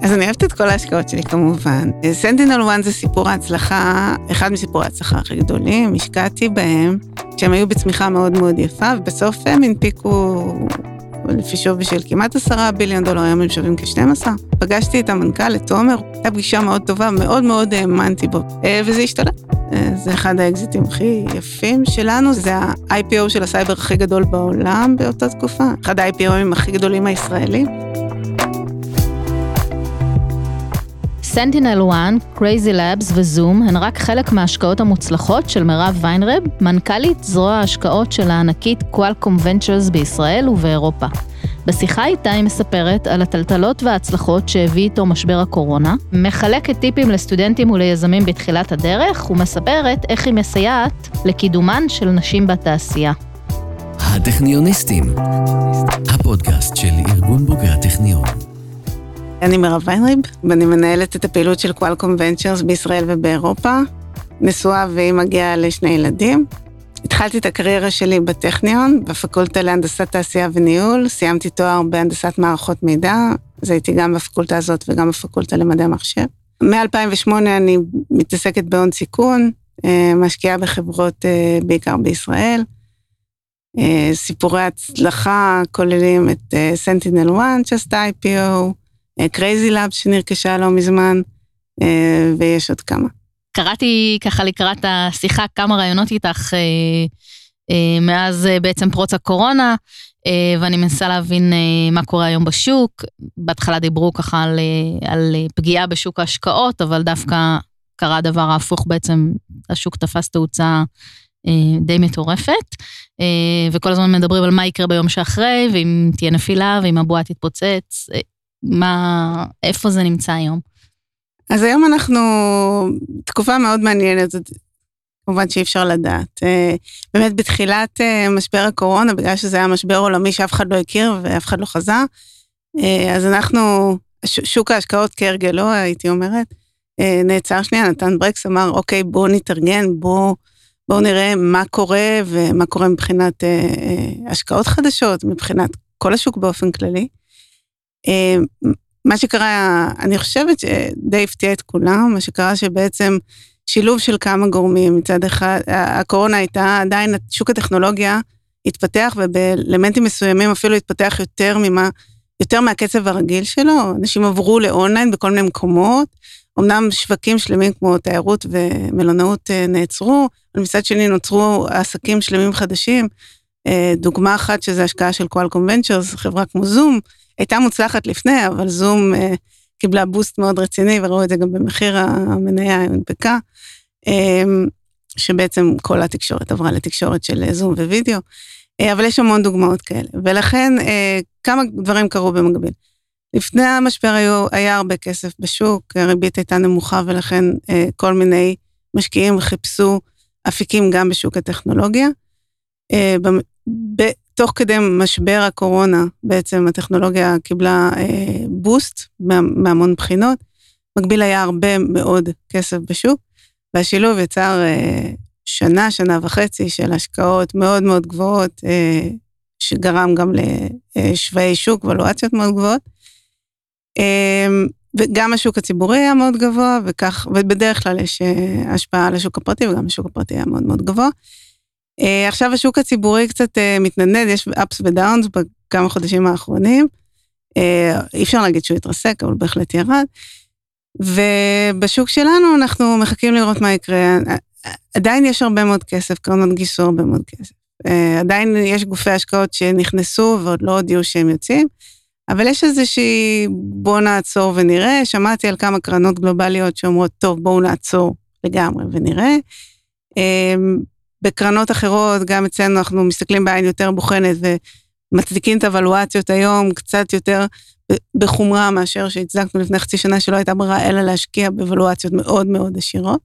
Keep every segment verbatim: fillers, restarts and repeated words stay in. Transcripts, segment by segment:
אז אני אוהבת את כל ההשקעות שלי כמובן. סנטינל וואן זה סיפור ההצלחה, אחד מסיפורי ההצלחה הכי גדולים, השקעתי בהם, שהם היו בצמיחה מאוד מאוד יפה, ובסוף הם הנפיקו לפי שווי של כמעט עשרה ביליון דולר, היום הם שווים כ-שנים עשר. פגשתי את המנכ"ל, את תומר, הייתה פגישה מאוד טובה, מאוד מאוד האמנתי בו, וזה השתלט. זה אחד האקזיטים הכי יפים שלנו, זה ה-איי פי או של הסייבר הכי גדול בעולם באותה תקופה, אחד ה-איי פי או-ים הכי גדולים הישראלים. Sentinel One, Crazy Labs וזום הן רק חלק מההשקעות המוצלחות של מירב ויינרב, מנכ"לית זרוע ההשקעות של הענקית Qualcomm Ventures בישראל ובאירופה. בשיחה איתה היא מספרת על הטלטלות וההצלחות שהביא איתו משבר הקורונה, מחלקת טיפים לסטודנטים וליזמים בתחילת הדרך, ומספרת איך היא מסייעת לקידומן של נשים בתעשייה. הטכניוניסטים, הפודקאסט של ארגון בוגרי הטכניון. אני מירב ויינרב, ואני מנהלת את הפעילות של Qualcomm Ventures בישראל ובאירופה, נשואה והיא מגיעה לשני ילדים. התחלתי את הקריירה שלי בטכניון, בפקולטה להנדסת תעשייה וניהול, סיימתי תואר בהנדסת מערכות מידע, אז הייתי גם בפקולטה הזאת וגם בפקולטה למדעי המחשב. מ-אלפיים ושמונה אני מתעסקת בהון סיכון, משקיעה בחברות בעיקר בישראל, סיפורי הצלחה כוללים את Sentinel One, Just איי פי או, Crazy Labs שנרכשה לא מזמן, ויש עוד כמה. קראתי ככה לקראת השיחה כמה רעיונות איתך מאז בעצם פרוץ הקורונה, ואני מנסה להבין מה קורה היום בשוק. בהתחלה דיברו ככה על, על פגיעה בשוק ההשקעות, אבל דווקא קרה דבר ההפוך בעצם, השוק תפס תאוצה די מטורפת, וכל הזמן מדברים על מה יקרה ביום שאחרי, ואם תהיה נפילה, ואם הבועה תתפוצץ, מה, איפה זה נמצא היום? אז היום אנחנו, תקופה מאוד מעניינת, כמובן שאי אפשר לדעת. באמת בתחילת משבר הקורונה, בגלל שזה היה משבר עולמי שאף אחד לא הכיר ואף אחד לא חזה, אז אנחנו, שוק ההשקעות כהרגלו, הייתי אומרת, נעצר שנייה, נתן ברקס, אמר, אוקיי, בואו נתארגן, בואו בואו נראה מה קורה, ומה קורה מבחינת השקעות חדשות, מבחינת כל השוק באופן כללי. מה שקרה, אני חושבת שדי הפתיע את כולם, מה שקרה שבעצם שילוב של כמה גורמים, מצד אחד, הקורונה הייתה עדיין, שוק הטכנולוגיה התפתח, ובאלמנטים מסוימים אפילו התפתח יותר ממה, יותר מהקצב הרגיל שלו, אנשים עברו לאונליין בכל מיני מקומות, אמנם שווקים שלמים כמו תיירות ומלונאות נעצרו, אבל מצד שני נוצרו עסקים שלמים חדשים, דוגמה אחת שזה השקעה של Qualcomm Ventures, חברה כמו זום, הייתה מוצלחת לפני, אבל זום אה, קיבלה בוסט מאוד רציני, וראו את זה גם במחיר המניה הנפקה, אה, שבעצם כל התקשורת עברה לתקשורת של זום ווידאו, אה, אבל יש המון דוגמאות כאלה, ולכן אה, כמה דברים קרו במקביל. לפני המשבר היו, היה הרבה כסף בשוק, הריבית הייתה נמוכה, ולכן אה, כל מיני משקיעים חיפשו אפיקים גם בשוק הטכנולוגיה, אה, ב, ב, תוך כדי משבר הקורונה, בעצם הטכנולוגיה קיבלה אה, בוסט מה, מהמון בחינות, מקביל היה הרבה מאוד כסף בשוק, והשילוב יצר אה, שנה, שנה וחצי של השקעות מאוד מאוד גבוהות, אה, שגרם גם לשווי שוק, ולואציות מאוד גבוהות, אה, וגם השוק הציבורי היה מאוד גבוה, וכך, ובדרך כלל יש אה, השפעה על השוק הפרטי, וגם השוק הפרטי היה מאוד מאוד גבוה, Uh, עכשיו השוק הציבורי קצת uh, מתנדנד, יש ups ודאונס בכמה חודשים האחרונים, uh, אי אפשר להגיד שהוא יתרסק, אבל בהחלט ירד, ובשוק שלנו אנחנו מחכים לראות מה יקרה, עדיין יש הרבה מאוד כסף, קרנות גיסו הרבה מאוד כסף, uh, עדיין יש גופי השקעות שנכנסו ועוד לא הודיעו שהם יוצאים, אבל יש איזושהי בוא נעצור ונראה, שמעתי על כמה קרנות גלובליות שאומרות, טוב בואו נעצור לגמרי ונראה, uh, בקרנות אחרות, גם אצלנו אנחנו מסתכלים בעין יותר בוחנת, ומצדיקים את הוולואציות היום, קצת יותר בחומרה, מאשר שהצדקנו לפני חצי שנה, שלא הייתה ברירה, אלא להשקיע בוולואציות מאוד מאוד עשירות.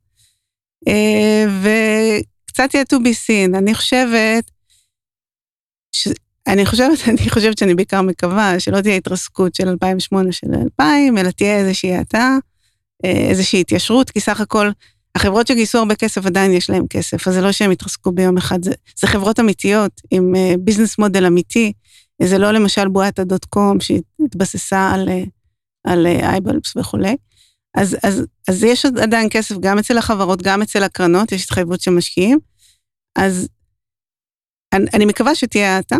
וקצת יהיה to be seen, אני חושבת, ש... אני חושבת, אני חושבת שאני בעיקר מקווה, שלא תהיה התרסקות של אלפיים ושמונה של אלפיים, אלא תהיה איזושהי האטה, איזושהי התיישרות, כי סך הכל, החברות שגייסו הרבה כסף עדיין יש להם כסף, אז זה לא שהם יתרסקו ביום אחד, זה, זה חברות אמיתיות, עם ביזנס מודל אמיתי, זה לא למשל בועת הדוט קום, שהתבססה על על אייבלפס וכולי. אז, אז, אז יש עדיין כסף גם אצל החברות, גם אצל הקרנות, יש התחייבות שמשקיעים. אז אני, אני מקווה שתהיה האטה,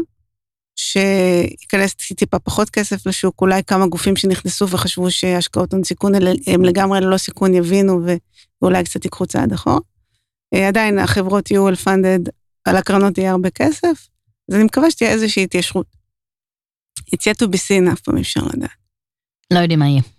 שיכנס טיפה פחות כסף לשוק, אולי כמה גופים שנכנסו וחשבו שהשקעות הון סיכון הם לגמרי ללא סיכון יבינו, ואולי קצת יקחו צעד אחורה. עדיין החברות יהיו well-funded, על הקרנות יהיה הרבה כסף, אז אני מקווה שתהיה איזושהי התיישרות. It's yet to be seen, אף פעם אפשר לדעת. לא יודעים מה יהיה.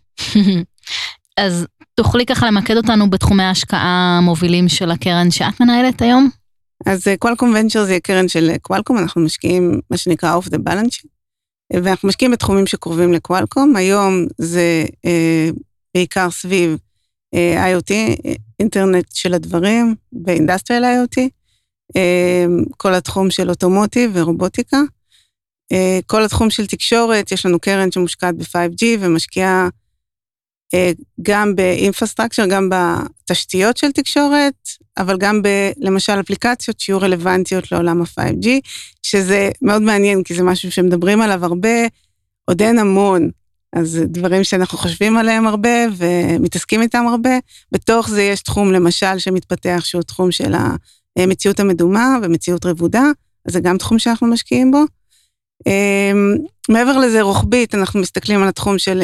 אז תוכלי ככה למקד אותנו בתחומי ההשקעה המובילים של הקרן שאת מנהלת היום? אז קואלקום ונצ'ר זה הקרן של קואלקום, אנחנו משקיעים מה שנקרא off the balance sheet, ואנחנו משקיעים בתחומים שקרובים לקואלקום, היום זה אה, בעיקר סביב אה, איי או טי, אינטרנט של הדברים, ואינדסטריאל איי או טי, אה, כל התחום של אוטומוטיב ורובוטיקה, אה, כל התחום של תקשורת, יש לנו קרן שמושקעת ב-פייב ג'י ומשקיעה אה, גם באינפרסטרקצ'ר, גם בתשתיות של תקשורת, אבל גם ב, למשל אפליקציות שיהיו רלוונטיות לעולם ה-פייב ג'י, שזה מאוד מעניין, כי זה משהו שמדברים עליו הרבה, עוד אין המון, אז דברים שאנחנו חושבים עליהם הרבה, ומתעסקים איתם הרבה, בתוך זה יש תחום למשל שמתפתח, שהוא תחום של המציאות המדומה, ומציאות רבודה, אז זה גם תחום שאנחנו משקיעים בו. מעבר לזה רוחבית, אנחנו מסתכלים על התחום של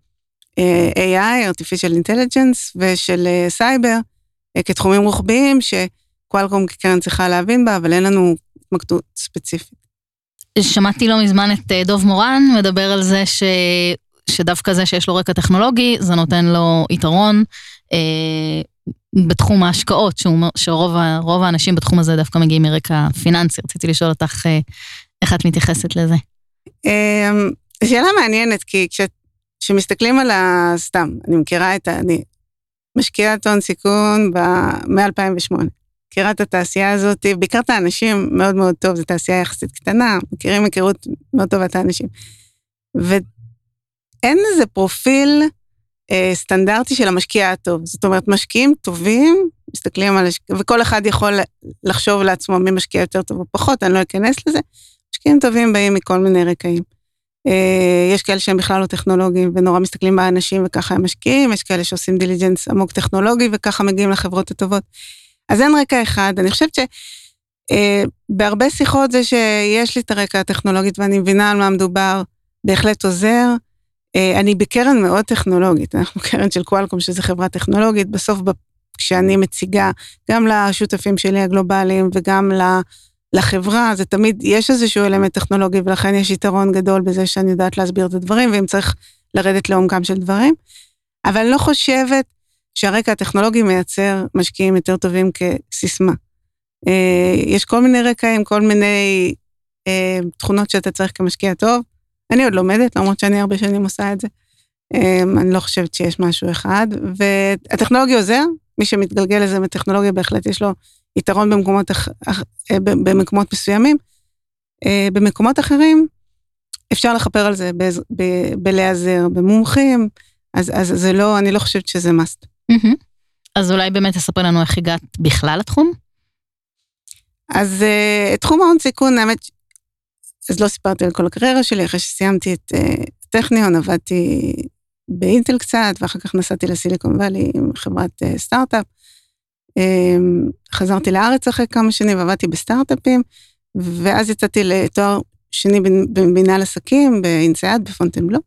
איי איי, Artificial Intelligence, ושל סייבר, כתחומים רוחביים, שקואלקום כקרן צריכה להבין בה, אבל אין לנו התמקדות ספציפית. שמעתי לא מזמן את דוב מורן, מדבר על זה ש... שדווקא זה שיש לו רקע טכנולוגי, זה נותן לו יתרון אה, בתחום ההשקעות, שהוא, שרוב האנשים בתחום הזה דווקא מגיעים מרקע פיננסי. רציתי לשאול אותך אה, איך את מתייחסת לזה. אה, שאלה מעניינת, כי כשמסתכלים על הסתם, אני מכירה את ה... אני משקיעת הון סיכון מ-אלפיים ושמונה. מכירה את התעשייה הזאת, בעיקר את האנשים מאוד מאוד טוב, זו תעשייה יחסית קטנה, מכירים מכירות מאוד טוב את האנשים. ואין איזה פרופיל אה, סטנדרטי של המשקיע הטוב. זאת אומרת, משקיעים טובים, מסתכלים על... וכל אחד יכול לחשוב לעצמו מי משקיע יותר טוב או פחות, אני לא אכנס לזה. משקיעים טובים באים מכל מיני רקעים. יש כאלה שהם בכלל לא טכנולוגיים, ונורא מסתכלים באנשים וככה הם משקיעים, יש כאלה שעושים דיליג'נס עמוק טכנולוגי, וככה מגיעים לחברות הטובות. אז אין רקע אחד, אני חושבת שבהרבה שיחות זה שיש לי את הרקע הטכנולוגית, ואני מבינה על מה מדובר, בהחלט עוזר. אני בקרן מאוד טכנולוגית, אנחנו קרן של קואלקום, שזו חברה טכנולוגית, בסוף כשאני מציגה, גם לשותפים שלי הגלובליים, וגם ל... לחברה, זה תמיד, יש איזשהו אלמנט טכנולוגי, ולכן יש יתרון גדול בזה שאני יודעת להסביר את הדברים, ואם צריך לרדת לעומקם של דברים, אבל אני לא חושבת שהרקע הטכנולוגי מייצר משקיעים יותר טובים כסיסמה. יש כל מיני רקעים, כל מיני תכונות שאתה צריך כמשקיע טוב, אני עוד לומדת, למרות שאני הרבה שנים עושה את זה, אני לא חושבת שיש משהו אחד, והטכנולוגיה עוזר, מי שמתגלגל לזה מטכנולוגיה בהחלט יש לו יתרון במקומות, במקומות מסוימים, במקומות אחרים, אפשר לחפר על זה, בלהיעזר, במומחים, אז, אז זה לא, אני לא חושבת שזה מאסט. אז אולי באמת תספר לנו איך הגעת בכלל לתחום? אז תחום ההון סיכון, האמת, אז לא סיפרתי על כל הקריירה שלי, אחרי שסיימתי את טכניון, עבדתי באינטל קצת, ואחר כך נסעתי לסיליקון ואלי עם חברת סטארט-אפ, חזרתי לארץ אחרי כמה שנים, ועבדתי בסטארט-אפים, ואז יצאתי לתואר שני במנהל עסקים, באינסייד, בפונטנבלו.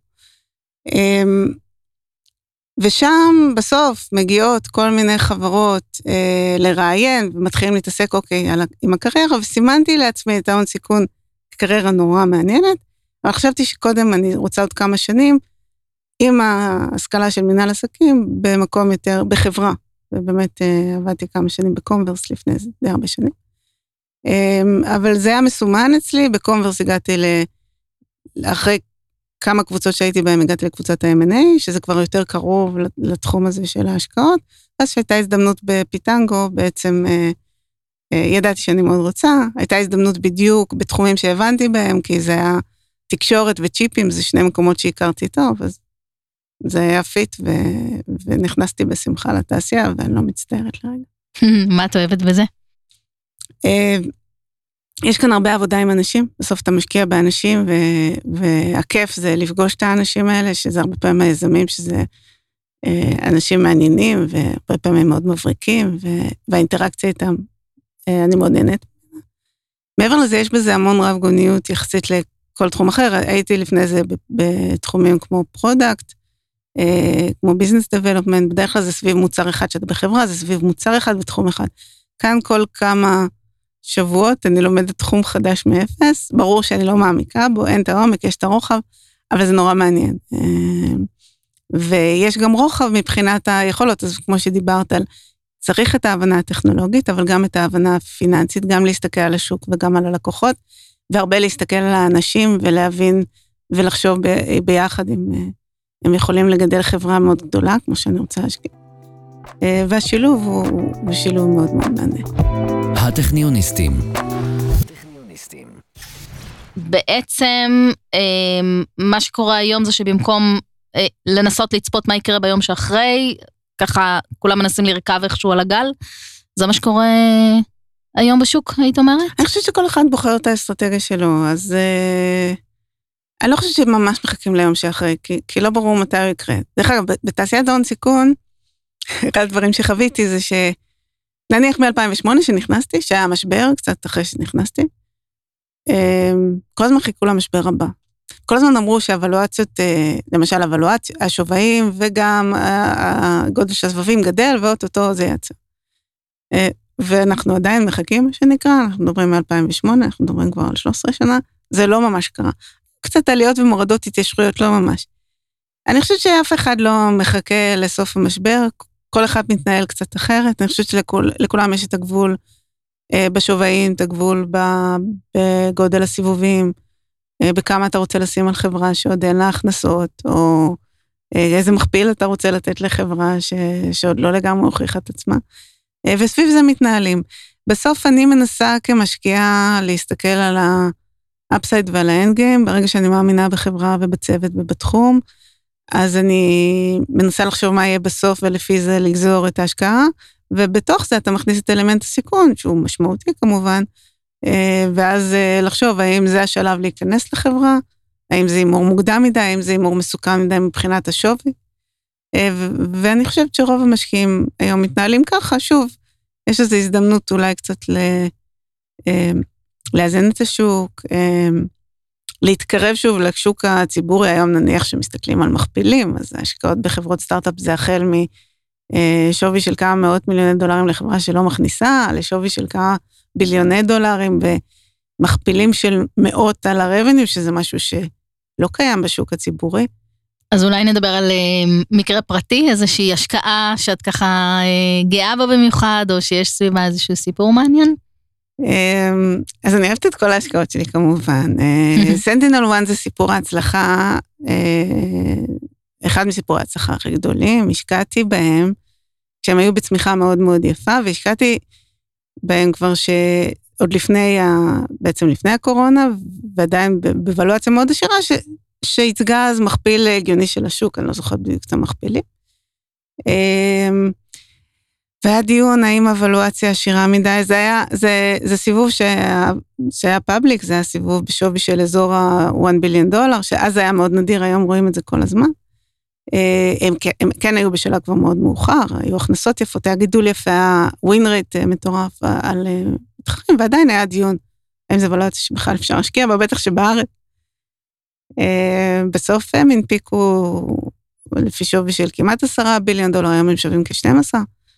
ושם בסוף מגיעות כל מיני חברות לראיין, ומתחילים להתעסק, אוקיי, עם הקריירה, וסימנתי לעצמי את ההון סיכון, קריירה נורא מעניינת, אבל חשבתי שקודם אני רוצה עוד כמה שנים, עם ההשכלה של מנהל עסקים, במקום יותר, בחברה, ובאמת עבדתי כמה שנים בקומברס לפני זה, די הרבה שנים. אבל זה היה מסומן אצלי, בקומברס הגעתי ל... אחרי כמה קבוצות שהייתי בהן, הגעתי לקבוצת ה-אם אנד איי, שזה כבר יותר קרוב לתחום הזה של ההשקעות, אז שהייתה הזדמנות בפיטנגו, בעצם ידעתי שאני מאוד רוצה, הייתה הזדמנות בדיוק בתחומים שהבנתי בהם, כי זה היה תקשורת וצ'יפים, זה שני מקומות שהכרתי טוב, אז זה היה פיט, ו... ונכנסתי בשמחה לתעשייה, ואני לא מצטערת לרגע. מה את אוהבת בזה? יש כאן הרבה עבודה עם אנשים, בסוף אתה משקיע באנשים, והכיף זה לפגוש את האנשים האלה, שזה הרבה פעמים היזמים, שזה אנשים מעניינים, והרבה פעמים מאוד מבריקים, והאינטראקציה איתם, אני מאוד נהנית. מעבר לזה, יש בזה המון רב גוניות, יחסית לכל תחום אחר, הייתי לפני זה בתחומים כמו פרודקט, כמו ביזנס דבלופמנט, בדרך כלל זה סביב מוצר אחד שאתה בחברה, זה סביב מוצר אחד בתחום אחד. כאן כל כמה שבועות אני לומדת תחום חדש מאפס, ברור שאני לא מעמיקה בו, אין את העומק, יש את הרוחב, אבל זה נורא מעניין. ויש גם רוחב מבחינת היכולות, אז כמו שדיברת על, צריך את ההבנה הטכנולוגית, אבל גם את ההבנה הפיננסית, גם להסתכל על השוק וגם על הלקוחות, והרבה להסתכל על האנשים ולהבין ולחשוב ביחד אם הם יכולים לגדל חברה מאוד גדולה, כמו שאני רוצה להשקיע. והשילוב הוא שילוב מאוד מאוד מעניין. הטכניוניסטים. בעצם מה שקורה היום זה שבמקום לנסות לצפות מה יקרה ביום שאחרי, ככה כולם מנסים לרכב איכשהו על הגל, זה מה שקורה היום בשוק, היית אומרת? אני חושבת שכל אחד בוחר את האסטרטגיה שלו, אז אני לא חושבת שממש מחכים ליום שאחרי, כי, כי לא ברור מתי הוא יקרה. דרך אגב, בתעשיית ההון סיכון, אחד הדברים שחוויתי זה ש... נניח מ-אלפיים ושמונה שנכנסתי, שהיה משבר, קצת אחרי שנכנסתי, כל הזמן חיכו למשבר הבא. כל הזמן אמרו שהאבלואציות, למשל אבלואציה, השובעים וגם הגודל של הסבבים גדל, ואוטוטו זה יצא. ואנחנו עדיין מחכים, מה שנקרא, אנחנו מדברים מ-אלפיים ושמונה, אנחנו מדברים כבר על שלוש עשרה שנה, זה לא ממש קרה. קצת עליות ומורדות התיישרויות, לא ממש. אני חושבת שאף אחד לא מחכה לסוף המשבר, כל אחד מתנהל קצת אחרת, אני חושבת שלכולם יש את הגבול בשובעים, את הגבול בגודל הסיבובים, בכמה אתה רוצה לשים על חברה שעוד אין לה הכנסות, או איזה מכפיל אתה רוצה לתת לחברה ש... שעוד לא לגמרי הוכיחה את עצמה, וסביב זה מתנהלים. בסוף אני מנסה כמשקיעה להסתכל על האפסייד ועל האנד-גיים, ברגע שאני מאמינה בחברה ובצוות ובתחום, אז אני מנסה לחשוב מה יהיה בסוף, ולפי זה לגזור את ההשקעה, ובתוך זה אתה מכניס את אלמנט הסיכון, שהוא משמעותי כמובן, ואז לחשוב האם זה השלב להיכנס לחברה, האם זה אימור מוקדם מדי, האם זה אימור מסוכן מדי מבחינת השווי, ואני חושבת שרוב המשקיעים היום מתנהלים ככה, שוב, יש איזו הזדמנות אולי קצת לאזן את השוק, להתקרב שוב לשוק הציבורי, היום נניח שמסתכלים על מכפילים, אז ההשקעות בחברות סטארט-אפ זה החל משווי של כמה מאות מיליוני דולרים לחברה שלא מכניסה, לשווי של כמה ביליוני דולרים, ומכפילים של מאות על הרבניו, שזה משהו שלא קיים בשוק הציבורי. אז אולי נדבר על מקרה פרטי, איזושהי השקעה שאת ככה גאה בה במיוחד, או שיש סביבה איזשהו סיפור מעניין? אז אני אוהבת את כל ההשקעות שלי כמובן. סנטינל וואן זה סיפור ההצלחה, אחד מסיפורי ההצלחה הכי גדולים, השקעתי בהם, כשהם היו בצמיחה מאוד מאוד יפה, והשקעתי בהם כבר שעוד לפני, בעצם לפני הקורונה, ועדיין בוולואציה מאוד עשירה, שהצגה אז מכפיל הגיוני של השוק, אני לא זוכרת בדיוק את המכפילים. והיה דיון, האם הוולואציה עשירה מדי, זה היה, זה, זה סיבוב שהיה, שהיה פאבליק, זה היה סיבוב בשווי של אזור ה-one billion דולר, שאז היה מאוד נדיר, היום רואים את זה כל הזמן. הם, הם כן היו בשלב כבר מאוד מאוחר, היו הכנסות יפות, היה גידול יפה, היה ווין רייט מטורף על מתחרים, ועדיין היה דיון, האם זה וולואציה שבכלל אפשר להשקיע, אבל בטח שבארץ. בסוף הם הנפיקו, לפי שווי של כמעט עשרה ביליון דולר, היום הם שווים כ-שנים עשר.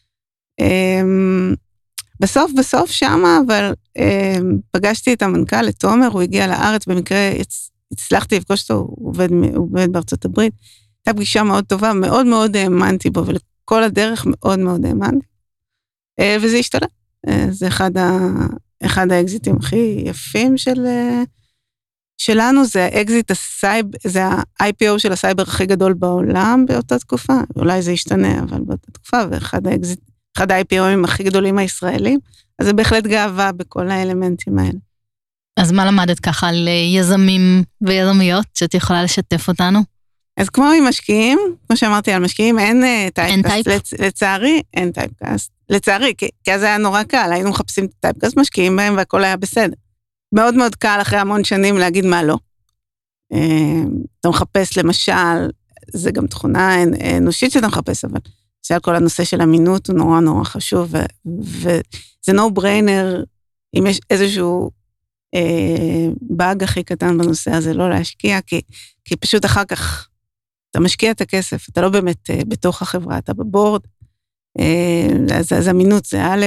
בסוף, בסוף שמה, אבל פגשתי את המנכ"ל, את תומר, הוא הגיע לארץ, במקרה הצלחתי לפגוש אותו, הוא עובד, הוא עובד בארצות הברית, הייתה פגישה מאוד טובה, מאוד מאוד האמנתי בו, ולכל הדרך מאוד מאוד האמנתי, וזה השתלם. זה אחד, ה, אחד האקזיטים הכי יפים של, שלנו, זה האקזיט הסייב, זה ה-איי פי או של הסייבר הכי גדול בעולם באותה תקופה, אולי זה ישתנה, אבל באותה תקופה, ואחד האקזיט, אחד ה-איי פי או-ים הכי גדולים הישראלים, אז זה בהחלט גאווה בכל האלמנטים האלה. אז מה למדת ככה על יזמים ויזמיות, שאת יכולה לשתף אותנו? אז כמו עם משקיעים, כמו שאמרתי על משקיעים, אין טייפקאסט, לצ... לצערי, אין טייפקאסט. לצערי, כי, כי אז היה נורא קל, היינו מחפשים את הטייפקאסט, משקיעים בהם והכל היה בסדר. מאוד מאוד קל אחרי המון שנים להגיד מה לא. אתה מחפש למשל, זה גם תכונה אנושית שאתה מחפש, אבל זה כל הנושא של אמינות הוא נורא נורא חשוב, וזה no brainer, אם יש איזשהו באג הכי קטן בנושא הזה, לא להשקיע, כי, כי פשוט אחר כך אתה משקיע את הכסף, אתה לא באמת בתוך החברה, אתה בבורד, אז, אז אמינות זה א',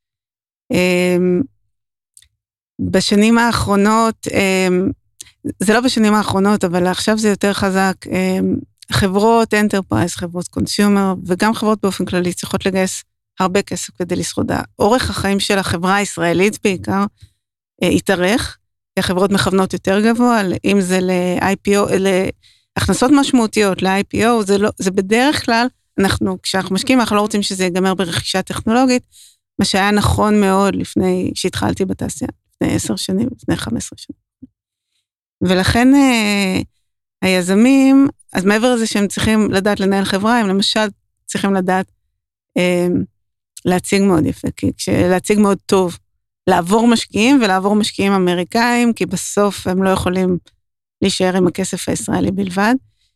בשנים האחרונות, זה לא בשנים האחרונות, אבל עכשיו זה יותר חזק, חברות אנטרפרייז, חברות קונסיומר, וגם חברות באופן כללי צריכות לגייס הרבה כסף כדי לשרוד. אורך החיים של החברה הישראלית בעיקר, יתארך, כי החברות מכוונות יותר גבוה, אם זה ל-איי פי או, להכנסות משמעותיות ל-איי פי או, זה, לא, זה בדרך כלל, אנחנו, כשאנחנו משקיעים, אנחנו לא רוצים שזה ייגמר ברכישה טכנולוגית, מה שהיה נכון מאוד לפני שהתחלתי בתעשייה, לפני עשר שנים, לפני חמש עשרה שנים. ולכן היזמים, אז מעבר לזה שהם צריכים לדעת לנהל חברה, הם למשל צריכים לדעת להציג מאוד יפה, כי להציג מאוד טוב, לעבור משקיעים ולעבור משקיעים אמריקאים, כי בסוף הם לא יכולים להישאר עם הכסף הישראלי בלבד.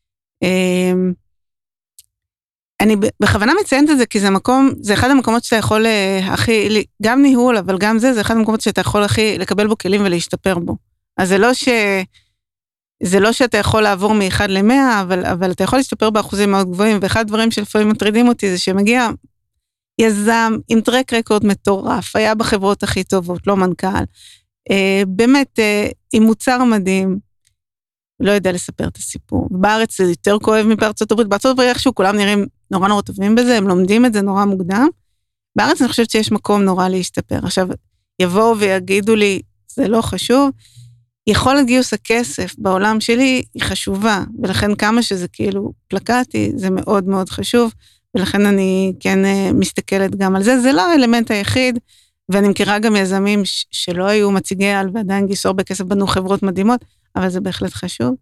אני בכוונה מציינת את זה, כי זה מקום, זה אחד המקומות שאתה יכול הכי, גם ניהול, אבל גם זה, זה אחד המקומות שאתה יכול הכי לקבל בו כלים ולהשתפר בו. אז זה לא ש... זה לא שאתה יכול לעבור מאחד למאה, אבל, אבל אתה יכול להשתפר באחוזים מאוד גבוהים, ואחד הדברים שלפעמים מטרידים אותי, זה שמגיע יזם עם טרק רקורד מטורף, היה בחברות הכי טובות, לא מנכ"ל, אה, באמת, אה, עם מוצר מדהים, לא יודע לספר את הסיפור. בארץ זה יותר כואב מבארצות הברית, בארצות הברית איכשהו כולם נראים נורא נורא טובים בזה, הם לומדים את זה נורא מוקדם, בארץ אני חושבת שיש מקום נורא להשתפר. עכשיו, יבואו ויגידו לי, זה לא חשוב, יכולת גיוס הכסף בעולם שלי היא חשובה, ולכן כמה שזה כאילו פלקטי, זה מאוד מאוד חשוב, ולכן אני כן מסתכלת גם על זה, זה לא האלמנט היחיד, ואני מכירה גם יזמים שלא היו מציגי על, ועדיין גיסו הרבה כסף, בנו חברות מדהימות, אבל זה בהחלט חשוב.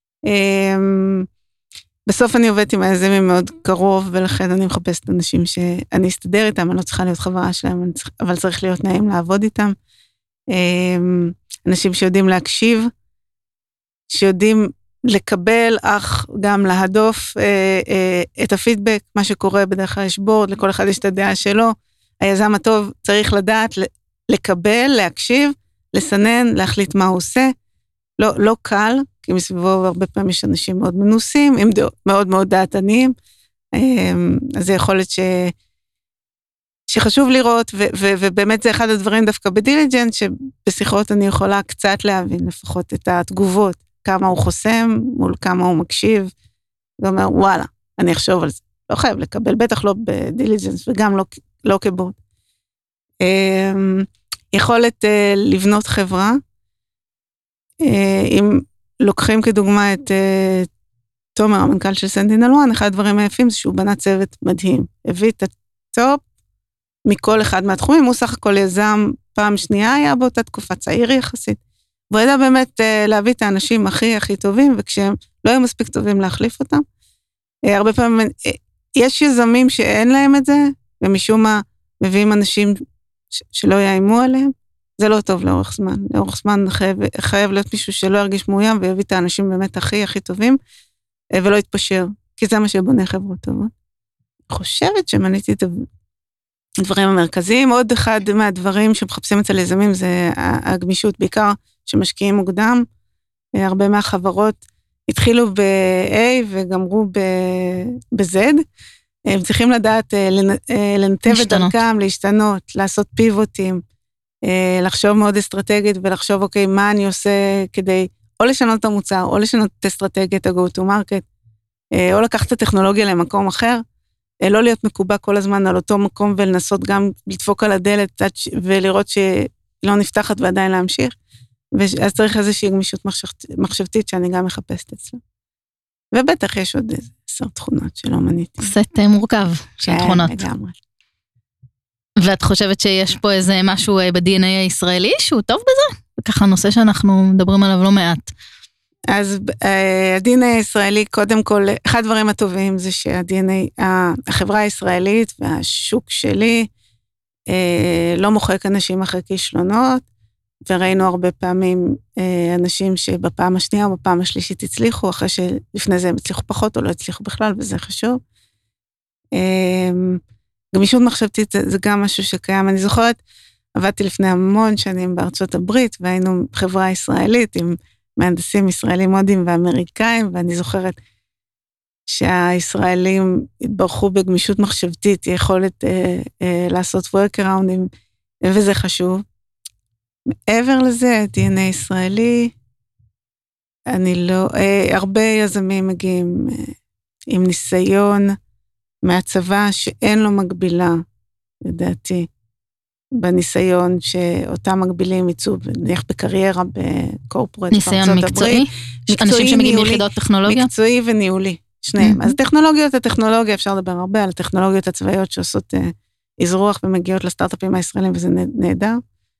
בסוף אני עובדת עם היזמים מאוד קרוב, ולכן אני מחפשת אנשים שאני אסתדר איתם, אני לא צריכה להיות חברה שלהם, אבל צריך להיות נעים לעבוד איתם. אנשים שיודעים להקשיב, שיודעים לקבל, אך גם להדוף אה, אה, את הפידבק, מה שקורה בדרך כלל יש בורד, לכל אחד יש את הדעה שלו, היזם הטוב צריך לדעת לקבל, להקשיב, לסנן, להחליט מה הוא עושה, לא, לא קל, כי מסביבו הרבה פעמים יש אנשים מאוד מנוסים, עם דעות, מאוד מאוד דעתניים, אה, אז זה יכול להיות ש... שחשוב לראות, ו- ו- ובאמת זה אחד הדברים דווקא בדיליג'נט, שבשיחות אני יכולה קצת להבין לפחות את התגובות, כמה הוא חוסם, מול כמה הוא מקשיב, ואומר, וואלה, אני אחשוב על זה. לא חייב לקבל, בטח לא בדיליג'נט, וגם לא, לא כבורד. יכולת לבנות חברה, אם לוקחים כדוגמה את תומר, המנכ"ל של סנטינל וואן, אחד הדברים היפים זה שהוא בנה צוות מדהים, הביא את הטופ, מכל אחד מהתחומים, הוא סך הכל יזם פעם שנייה היה באותה תקופה צעיר יחסית, והוא ידע באמת להביא את האנשים הכי הכי טובים, וכשהם לא היו מספיק טובים להחליף אותם, הרבה פעמים, יש יזמים שאין להם את זה, ומשום מה מביאים אנשים שלא יאיימו עליהם, זה לא טוב לאורך זמן, לאורך זמן חייב, חייב להיות מישהו שלא ירגיש מאוים, ויביא את האנשים באמת הכי הכי טובים, ולא יתפשר, כי זה מה שבונה חברות טובות. חושבת שמניתי את הדברים המרכזיים, עוד אחד מהדברים שמחפשים אצל יזמים זה הגמישות, בעיקר שמשקיעים מוקדם, הרבה מהחברות התחילו ב-A וגמרו ב-Z, הם צריכים לדעת לנתב את דרכם, להשתנות, לעשות פיבוטים, לחשוב מאוד אסטרטגית ולחשוב, אוקיי, מה אני עושה כדי או לשנות את המוצר, או לשנות את אסטרטגיית ה-go to market, או לקחת את הטכנולוגיה למקום אחר, לא להיות מקובע כל הזמן על אותו מקום ולנסות גם לדפוק על הדלת ולראות שהיא לא נפתחת ועדיין להמשיך, ואז צריך איזושהי גמישות מחשבתית שאני גם מחפשת אצלה. ובטח יש עוד איזה עשר תכונות שלא מניתי. סט מורכב של תכונות. כן, לגמרי. ואת חושבת שיש פה איזה משהו ב-די אן איי הישראלי שהוא טוב בזה? זה ככה נושא שאנחנו מדברים עליו לא מעט. אז ה-די אן איי הישראלי, קודם כל, אחד הדברים הטובים זה שה-די אן איי, החברה הישראלית והשוק שלי, לא מוחק אנשים אחרי כישלונות, וראינו הרבה פעמים אנשים שבפעם השנייה או בפעם השלישית הצליחו, אחרי שלפני זה הם הצליחו פחות או לא הצליחו בכלל, וזה חשוב. גמישות מחשבתית זה גם משהו שקיים. אני זוכרת, עבדתי לפני המון שנים בארצות הברית, והיינו חברה ישראלית עם מהנדסים ישראלים הודים ואמריקאים, ואני זוכרת שהישראלים התברכו בגמישות מחשבתית, יכולת אה, אה, לעשות workaround'ים, וזה חשוב. מעבר לזה, די אן איי ישראלי, אני לא, אה, הרבה יזמים מגיעים אה, עם ניסיון מהצבא שאין לו מקבילה, לדעתי, בניסיון שאותם מקבילים יצאו, נניח בקריירה בקורפורט בארצות הברית. ניסיון מקצועי? אנשים שמגיעים מיחידות טכנולוגיה? מקצועי וניהולי, שניהם. אז טכנולוגיות, הטכנולוגיה, אפשר לדבר הרבה על הטכנולוגיות הצבאיות שעושות אזרוח ומגיעות לסטארט-אפים הישראלים, וזה נהדר.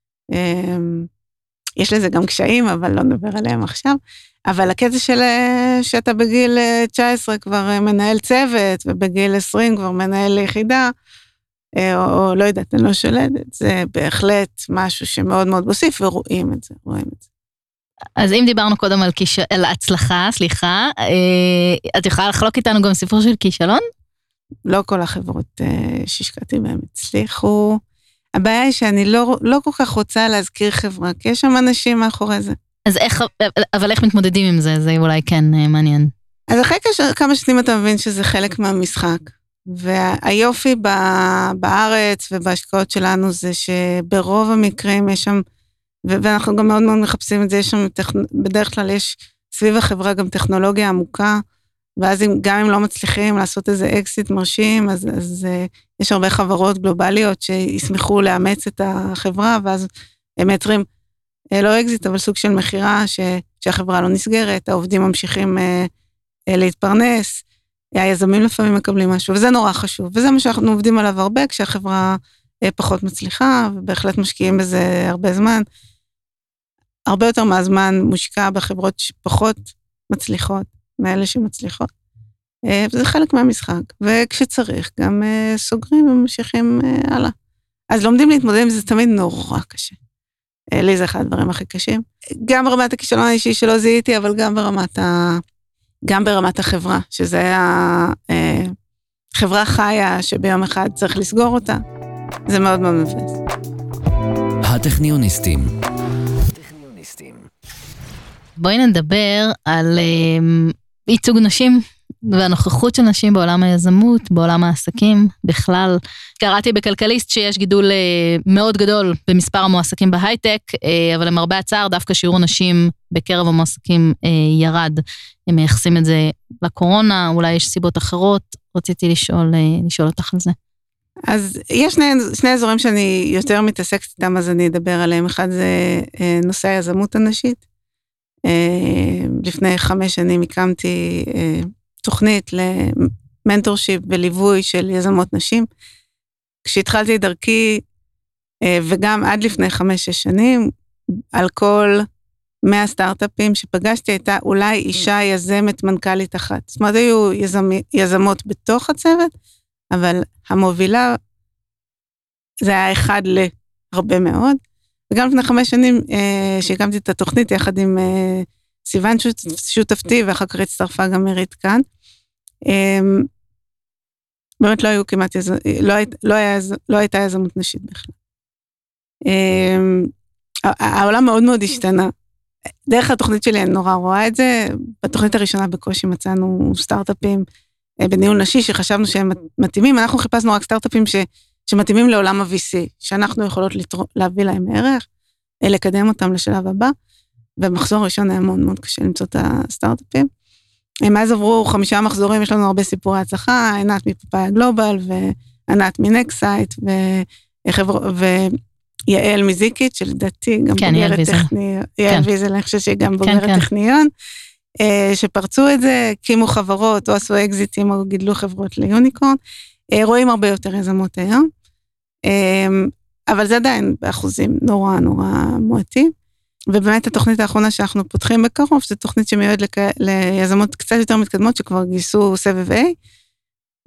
יש לזה גם קשיים, אבל לא נדבר עליהם עכשיו. אבל הקטע של שאתה בגיל תשע עשרה כבר מנהל צוות, ובגיל עשרים כבר מנהל יחידה, או, או לא יודעת, אני לא שולדת, זה בהחלט משהו שמאוד מאוד מוסיף, ורואים את זה, רואים את זה. אז אם דיברנו קודם על, כיש... על הצלחה, סליחה, את יכולה לחלוק איתנו גם סיפור של כישלון? לא כל החברות שהשקעתי בהן הצליחו. הבעיה היא שאני לא, לא כל כך רוצה להזכיר חברה, כי יש שם אנשים מאחורי זה. אז איך, אבל איך מתמודדים עם זה? זה אולי כן מעניין. אז אחרי כמה שנים אתה מבין שזה חלק מהמשחק. והיופי בארץ ובהשקעות שלנו זה שברוב המקרים יש שם, ואנחנו גם מאוד מאוד מחפשים את זה, יש שם, בדרך כלל יש סביב החברה גם טכנולוגיה עמוקה, ואז גם אם לא מצליחים לעשות איזה אקסיט מרשים, אז, אז יש הרבה חברות גלובליות שישמחו לאמץ את החברה, ואז הם מייצרים, לא אקזיט, אבל סוג של מחירה, שהחברה לא נסגרת, העובדים ממשיכים להתפרנס, היזמים לפעמים מקבלים משהו, וזה נורא חשוב, וזה מה שאנחנו עובדים עליו הרבה, כשהחברה פחות מצליחה, ובהחלט משקיעים בזה הרבה זמן, הרבה יותר מהזמן מושקע בחברות שפחות מצליחות, מאלה שמצליחות, וזה חלק מהמשחק, וכשצריך גם סוגרים וממשיכים הלאה. אז לומדים להתמודד עם זה תמיד נורא קשה. לי זה אחד הדברים הכי קשים. גם ברמת הכישלון האישי שלא זיהיתי, אבל גם ברמת ה... גם ברמת החברה, שזה היה אה, חברה חיה שביום אחד צריך לסגור אותה. זה מאוד מאוד מבאס. הטכניוניסטים. בואי נדבר על אה, ייצוג נשים והנוכחות של נשים בעולם היזמות, בעולם העסקים בכלל. קראתי בכלכליסט שיש גידול מאוד גדול במספר המועסקים בהייטק, אבל למרבה הצער דווקא שיעור נשים בקרב המועסקים ירד. הם מייחסים את זה לקורונה, אולי יש סיבות אחרות, רציתי לשאול, לשאול אותך על זה. אז יש שני, שני אזורים שאני יותר מתעסקת איתם, אז אני אדבר עליהם. אחד זה נושא היזמות הנשית. לפני חמש שנים הקמתי תוכנית למנטורשיפ וליווי של יזמות נשים. כשהתחלתי את דרכי, וגם עד לפני חמש-שש שנים, על כל מאה סטארט-אפים שפגשתי, הייתה אולי אישה יזמת מנכ"לית אחת. זאת אומרת, היו יזמ, יזמות בתוך הצוות, אבל המובילה, זה היה אחד להרבה מאוד. וגם לפני חמש שנים, שהקמתי את התוכנית, יחד עם סיוון שותפתי, ואחר כך הצטרפה גם מירית כאן, באמת לא היו כמעט, לא, לא, היה, לא הייתה יזמות נשית בכלל. העולם מאוד מאוד השתנה. דרך התוכנית שלי אני נורא רואה את זה, בתוכנית הראשונה בקושי מצאנו סטארט-אפים בניהול נשי, שחשבנו שהם מתאימים, אנחנו חיפשנו רק סטארט-אפים ש, שמתאימים לעולם ה-וי סי, שאנחנו יכולות לתרוא, להביא להם ערך, לקדם אותם לשלב הבא, ובמחזור ראשון היה מאוד מאוד קשה למצוא את הסטארט-אפים. מאז עברו חמישה מחזורים, יש לנו הרבה סיפורי הצלחה, עינת מפאפאיה גלובל, וענת מנקסייט, ויעל מזיקית, שלדעתי גם בוגרת טכניון, יעל ויזל, אני חושבת שהיא גם בוגרת טכניון, שפרצו את זה, הקימו חברות, או עשו אקזיטים, או גידלו חברות ליוניקורן, רואים הרבה יותר יזמות היום, אבל זה עדיין באחוזים נורא נורא מועטים, ובאמת התוכנית האחרונה שאנחנו פותחים בקרוב, זו תוכנית שמיועד לכ... ליזמות קצת יותר מתקדמות, שכבר גייסו סבב A,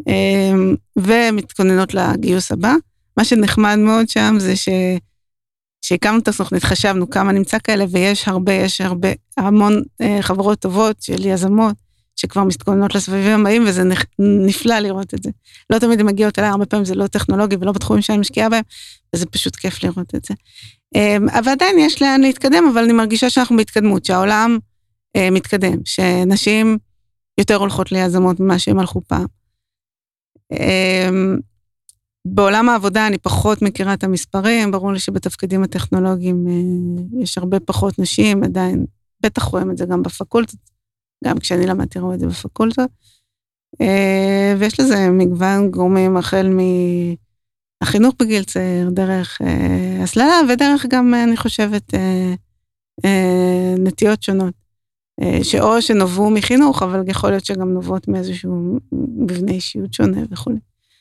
ומתכוננות לגיוס הבא. מה שנחמד מאוד שם זה שהקמנו את הסוכנית, חשבנו כמה נמצא כאלה, ויש הרבה, יש הרבה, המון חברות טובות של יזמות, שכבר מסתכלנות לסביבים הבאים, וזה נפלא לראות את זה. לא תמיד הן מגיעות אליי, הרבה פעמים זה לא טכנולוגי, ולא בתחומים שאני משקיעה בהם, וזה פשוט כיף לראות את זה. אבל עדיין יש לאן להתקדם, אבל אני מרגישה שאנחנו בהתקדמות, שהעולם מתקדם, שנשים יותר הולכות ליזמות ממה שהם הלכו פעם. בעולם העבודה אני פחות מכירה את המספרים, ברור לי שבתפקידים הטכנולוגיים יש הרבה פחות נשים, עדיין בטח רואים את זה גם בפקולטות, גם כשאני למדתי רואה את זה בפקולטות, ויש לזה מגוון גורמים החל מהחינוך בגיל צעיר, דרך הסללה, ודרך גם אני חושבת נטיות שונות, שאו שנובעו מחינוך, אבל יכול להיות שגם נובעות מאיזשהו מבנה אישיות שונה וכו'.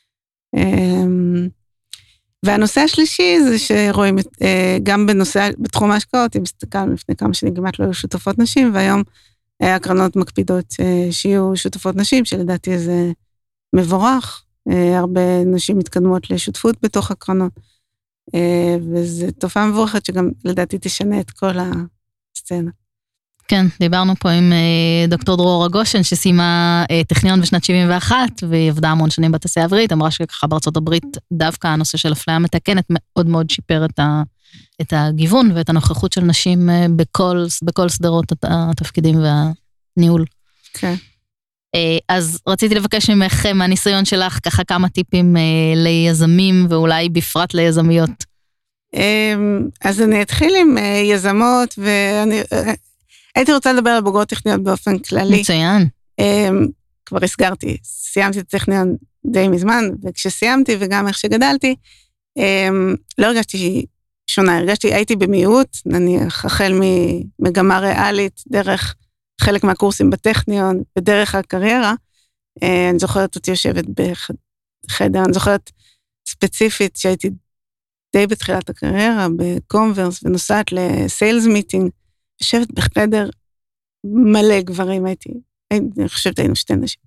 והנושא השלישי זה שרואים גם בנושא, בתחום ההשקעות, אם מסתכלנו לפני כמה שנים כמעט לא היו שותפות נשים, והיום הקרנות מקפידות שיהיו שותפות נשים, שלדעתי זה מבורך, הרבה נשים מתקדמות לשותפות בתוך הקרנות, וזו תופעה מבורכת שגם לדעתי תשנה את כל הסצנה. כן, דיברנו פה עם דוקטור דרור גושן, שסיימה טכניון בשנת שבעים ואחת, והיא עבדה המון שנים בתעשייה האווירית, אמרה שככה בארצות הברית, דווקא הנושא של אפליה מתקנת, מאוד מאוד שיפר את, ה, את הגיוון, ואת הנוכחות של נשים בכל, בכל סדרות התפקידים והניהול. כן. אז רציתי לבקש ממך, מהניסיון שלך, ככה כמה טיפים ליזמים, ואולי בפרט ליזמיות. אז אני אתחיל עם יזמות, ואני... הייתי רוצה לדבר על בוגרות טכניון באופן כללי. מצוין. כבר הסגרתי, סיימתי את הטכניון די מזמן, וכשסיימתי וגם איך שגדלתי, לא הרגשתי שונה, הרגשתי, הייתי במיעוט, נניח, החל ממגמה ריאלית, דרך חלק מהקורסים בטכניון, בדרך הקריירה, אני זוכרת אותי יושבת בחדר, אני זוכרת ספציפית שהייתי די בתחילת הקריירה, בקומברס, ונוסעת לסיילס מיטינג, יושבת בחדר מלא גברים, הייתי, אני חושבת היינו שתי נשים.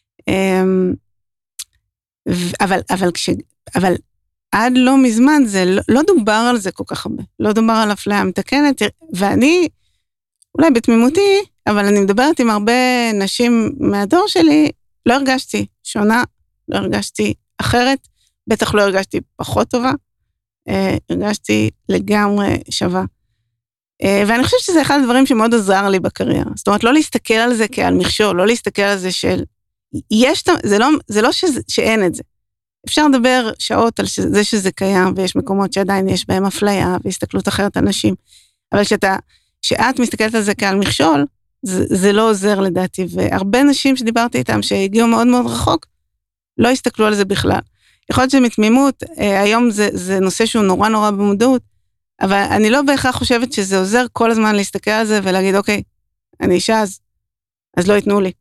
אבל, אבל, כש, אבל עד לא מזמן זה לא, לא דובר על זה כל כך הרבה, לא דובר על אפליה מתקנת, ואני, אולי בתמימותי, אבל אני מדברת עם הרבה נשים מהדור שלי, לא הרגשתי שונה, לא הרגשתי אחרת, בטח לא הרגשתי פחות טובה, הרגשתי לגמרי שווה. ואני חושבת שזה אחד הדברים שמאוד עזר לי בקריירה. זאת אומרת, לא להסתכל על זה כעל מכשול, לא להסתכל על זה של... יש, זה לא, זה לא שזה, שאין את זה. אפשר לדבר שעות על זה שזה קיים, ויש מקומות שעדיין יש בהם אפליה, והסתכלות אחרת על נשים. אבל שאתה, שאת מסתכלת על זה כעל מכשול, זה, זה לא עוזר לדעתי. והרבה נשים שדיברתי איתם, שהגיעו מאוד מאוד רחוק, לא הסתכלו על זה בכלל. יכול להיות שמתמימות, היום זה, זה נושא שהוא נורא נורא במודעות, אבל אני לא בהכרח חושבת שזה עוזר כל הזמן להסתכל על זה ולהגיד, אוקיי, אני אישה, אז, אז לא ייתנו לי.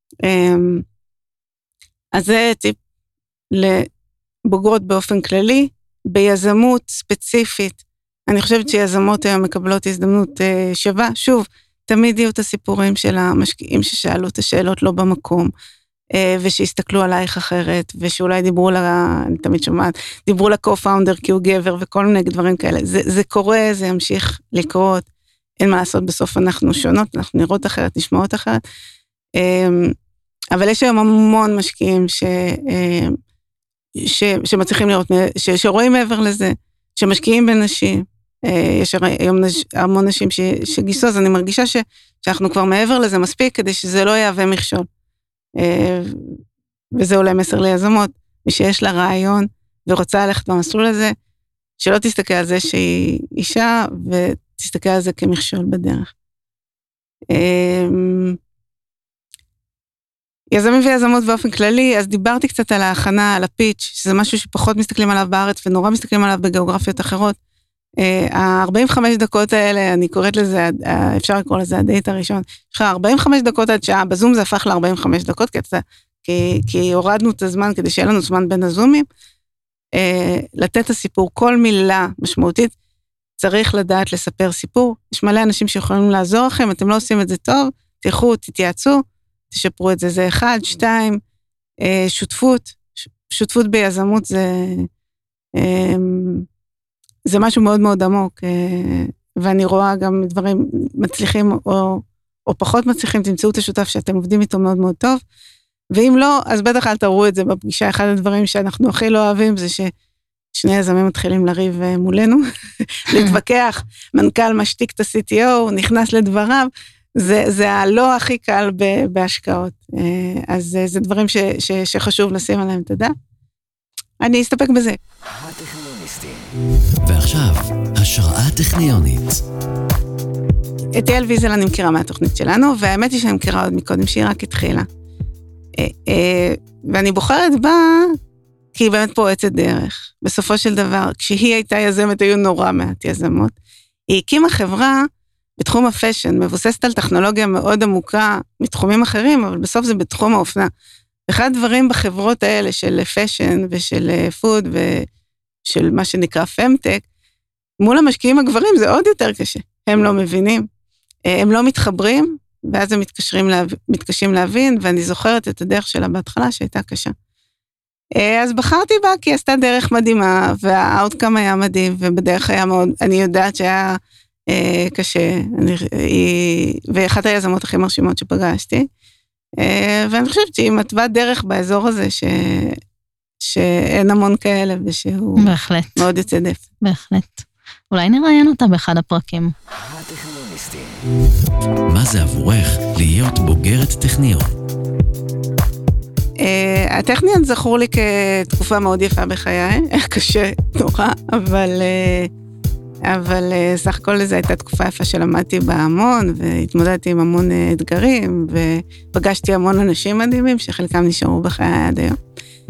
אז זה טיפ לבוגרות באופן כללי, ביזמות ספציפית. אני חושבת שיזמות היום מקבלות הזדמנות שווה. שוב, תמיד יהיו את הסיפורים של המשקיעים ששאלו את השאלות לא במקום, ושיסתכלו עלייך אחרת, ושאולי דיברו לה, אני תמיד שומעת, דיברו לקו-פאונדר כי הוא גבר, וכל מיני דברים כאלה. זה, זה קורה, זה ימשיך לקרות, אין מה לעשות, בסוף אנחנו שונות, אנחנו נראות אחרת, נשמעות אחרת, אבל יש היום המון משקיעים ש, ש, שמצליחים לראות, ש, שרואים מעבר לזה, שמשקיעים בנשים, יש היום המון נשים ש, שגיסו, אז אני מרגישה ש, שאנחנו כבר מעבר לזה מספיק, כדי שזה לא יהווה מכשול. וזה עולה מסר ליזמות, מי שיש לה רעיון ורוצה ללכת במסלול הזה, שלא תסתכל על זה שהיא אישה, ותסתכל על זה כמכשול בדרך. יזמים ויזמות באופן כללי, אז דיברתי קצת על ההכנה, על הפיץ', שזה משהו שפחות מסתכלים עליו בארץ, ונורא מסתכלים עליו בגיאוגרפיות אחרות. ה-ארבעים וחמש דקות האלה, אני קוראת לזה, אפשר לקרוא לזה הדייט הראשון, יש לך ארבעים וחמש דקות עד שעה, בזום זה הפך ל-ארבעים וחמש דקות, כי, כי, כי הורדנו את הזמן כדי שיהיה לנו זמן בין הזומים, לתת את הסיפור, כל מילה משמעותית, צריך לדעת לספר סיפור, יש מלא אנשים שיכולים לעזור לכם, אתם לא עושים את זה טוב, תלכו, תתייעצו, תשפרו את זה, זה אחד, שתיים, שותפות, שותפות ביזמות זה... זה משהו מאוד מאוד עמוק, ואני רואה גם דברים מצליחים או, או פחות מצליחים, תמצאו את השותף שאתם עובדים איתו מאוד מאוד טוב, ואם לא, אז בטח אל תראו את זה בפגישה. אחד הדברים שאנחנו הכי לא אוהבים זה ששני יזמים מתחילים לריב מולנו, להתווכח, מנכ"ל משתיק את ה-סי טי או, נכנס לדבריו, זה, זה הלא הכי קל בהשקעות. אז זה דברים ש, ש, שחשוב לשים עליהם את הדעת. אני אסתפק בזה. ועכשיו, השראה טכניונית. את יעל ויזל אני מכירה מהתוכנית שלנו, והאמת היא שאני מכירה עוד מקודם שהיא רק התחילה. ואני בוחרת בה, כי היא באמת פורצת דרך. בסופו של דבר, כשהיא הייתה יזמת, היו נורא מעט יזמות. היא הקימה חברה בתחום הפשן, מבוססת על טכנולוגיה מאוד עמוקה מתחומים אחרים, אבל בסוף זה בתחום האופנה. אחד הדברים בחברות האלה של פשן ושל פוד ושל מה שנקרא פמטק, מול המשקיעים הגברים זה עוד יותר קשה. הם לא מבינים, הם לא מתחברים, ואז הם מתקשרים להב... מתקשים להבין, ואני זוכרת את הדרך שלה בהתחלה שהייתה קשה. אז בחרתי בה כי עשתה דרך מדהימה, והאוטקאם היה מדהים, ובדרך היה מאוד, אני יודעת שהיה אה, קשה, אני, היא, ואחת היזמות הכי מרשימות שפגשתי, אה, ואני חושבת שהיא מטבע דרך באזור הזה, ש... שאין המון כאלה, ושהוא בהחלט. מאוד יוצא דף. בהחלט. אולי נראיין אותה באחד הפרקים. מה זה עבורך להיות בוגרת טכניון? הטכניון זכור לי כתקופה מאוד יפה בחיי, קשה, נורא, אבל, אבל סך הכל זו הייתה תקופה יפה שלמדתי בה המון, והתמודדתי עם המון אתגרים, ופגשתי המון אנשים מדהימים, שחלקם נשארו בחיי עד היום.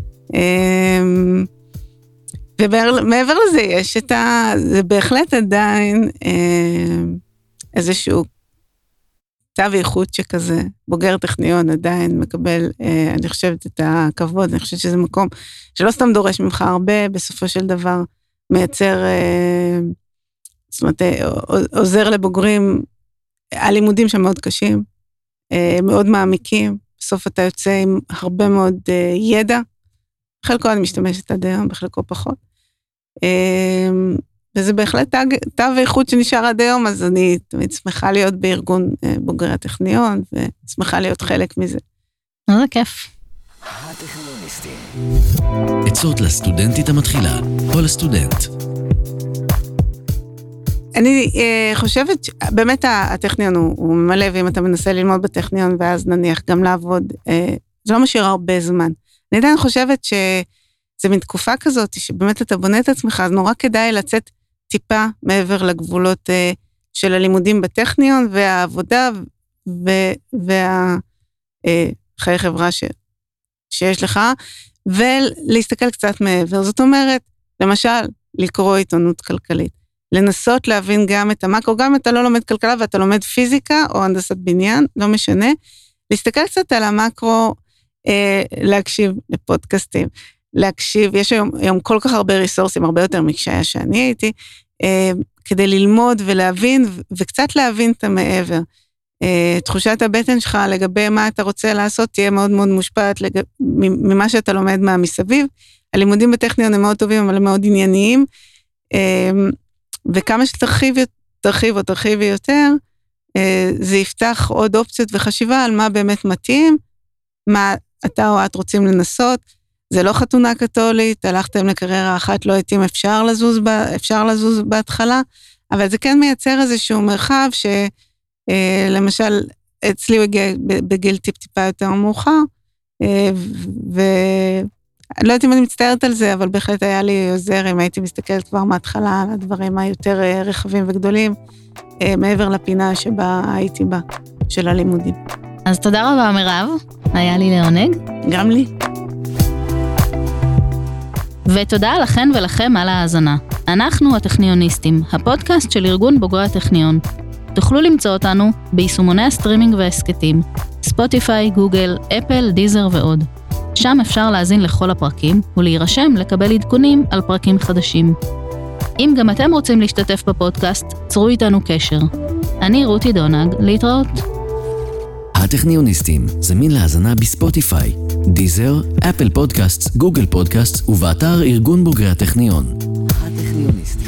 ומעבר לזה יש את ה... זה בהחלט עדיין איזשהו תו איכות שכזה, בוגר טכניון עדיין מקבל, אני חושבת, את הכבוד, אני חושבת שזה מקום שלא סתם דורש ממך הרבה, בסופו של דבר מייצר, זאת אומרת, עוזר לבוגרים, הלימודים שם מאוד קשים, מאוד מעמיקים, בסוף אתה יוצא עם הרבה מאוד ידע, בחלקו אני משתמשת עד היום, בחלקו פחות. וזה בהחלט תו איכות שנשאר עד היום, אז אני תמיד שמחה להיות בארגון בוגרי הטכניון, ושמחה להיות חלק מזה. זה כיף. עצות לסטודנטית המתחילה, או לסטודנט. אני חושבת, באמת הטכניון הוא ממלא, ואם אתה מנסה ללמוד בטכניון, ואז נניח גם לעבוד, זה לא משאיר הרבה זמן. אני עדיין חושבת שזה מן תקופה כזאת, שבאמת אתה בונה את עצמך, אז נורא כדאי לצאת טיפה מעבר לגבולות של הלימודים בטכניון, והעבודה, והחיי חברה שיש לך, ולהסתכל קצת מעבר. זאת אומרת, למשל, לקרוא עיתונות כלכלית, לנסות להבין גם את המקרו, גם אם אתה לא לומד כלכלה, ואתה לומד פיזיקה, או הנדסת בניין, לא משנה, להסתכל קצת על המקרו, להקשיב לפודקאסטים, להקשיב, יש היום, היום כל כך הרבה ריסורסים, הרבה יותר מקשיה שאני הייתי, כדי ללמוד ולהבין, וקצת להבין את המעבר. תחושת הבטן שלך לגבי מה אתה רוצה לעשות, תהיה מאוד מאוד מושפעת לגב, ממה שאתה לומד מהמסביב. הלימודים בטכניון הם מאוד טובים, אבל הם מאוד ענייניים, וכמה שתרחיב תרחיב או תרחיבי יותר, זה יפתח עוד אופציות וחשיבה על מה באמת מתאים, מה אתה או את רוצים לנסות. זה לא חתונה קתולית, הלכתם לקריירה אחת, לא הייתם אפשר לזוז, אפשר לזוז בהתחלה, אבל זה כן מייצר איזשהו מרחב שלמשל אצלי הוא הגיע בגיל טיפ-טיפה יותר מאוחר, ולא יודעת אם אני מצטערת על זה, אבל בהחלט היה לי עוזר אם הייתי מסתכלת כבר מההתחלה על הדברים היותר רחבים וגדולים, מעבר לפינה שבה הייתי בה, של הלימודים. אז תודה רבה מירב, היה לי לעונג. גם לי. ותודה לכן ולכם על ההאזנה. אנחנו הטכניוניסטים, הפודקאסט של ארגון בוגרי הטכניון. תוכלו למצוא אותנו ביישומוני הסטרימינג והסקטים, ספוטיפיי, גוגל, אפל, דיזר ועוד. שם אפשר להאזין לכל הפרקים ולהירשם לקבל עדכונים על פרקים חדשים. אם גם אתם רוצים להשתתף בפודקאסט, צרו איתנו קשר. אני רותי דונג, להתראות. הטכניוניסטים זמין להאזנה בספוטיפיי, דיזר, אפל פודקאסט, גוגל פודקאסט ובאתר ארגון בוגרי הטכניון. הטכניוניסטים